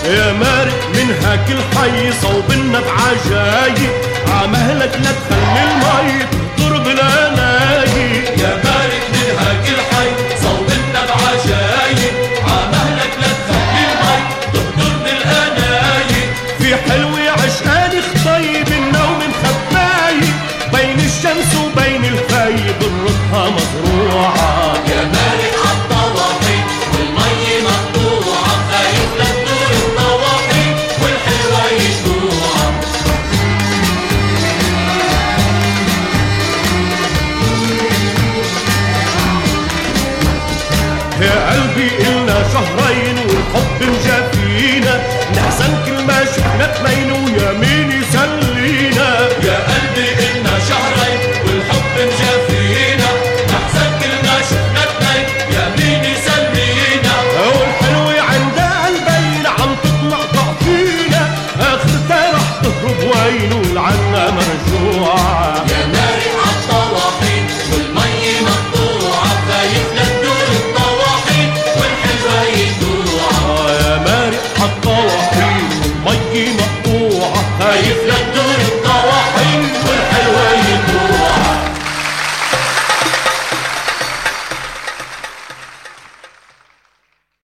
يا مارق من هاك الحي صوبنا بعجايب، عمهلك لا تخلي المي تهدر بالاناجي. يا مارق من هاك الحي صوبنا بعجايب، عمهلك لا تخلي المي تهدر بالاناجي. في حلوة عشقاني خطيب النوم مخبايب، بين الشمس وبين الفايب الرطها مزروعة. يا مارق عالطواحين والمي مقطوعة، خايف لا تدور الطواحين والحلوة يجوعة. يا قلبي إلنا شهرين والحب مجافينا، نحزن كل ما شفنا اتنين ويا مين يسلينا. يا قلبي إلنا شهرين والحب مجافينا، نحزن كل ما شفنا اتنين يا مين يسلينا. والحلوة عندها قلبين عم تطلع ضعفينا، آخرتها رح تهرب وين والعنا مرجوعة. يا مارق عالطواحين والمي مقطوعة، خايف لا تدور الطواحين والحلوة يجوعة. يا مارق عالطواحين والمي مقطوعة، خايف لا تدور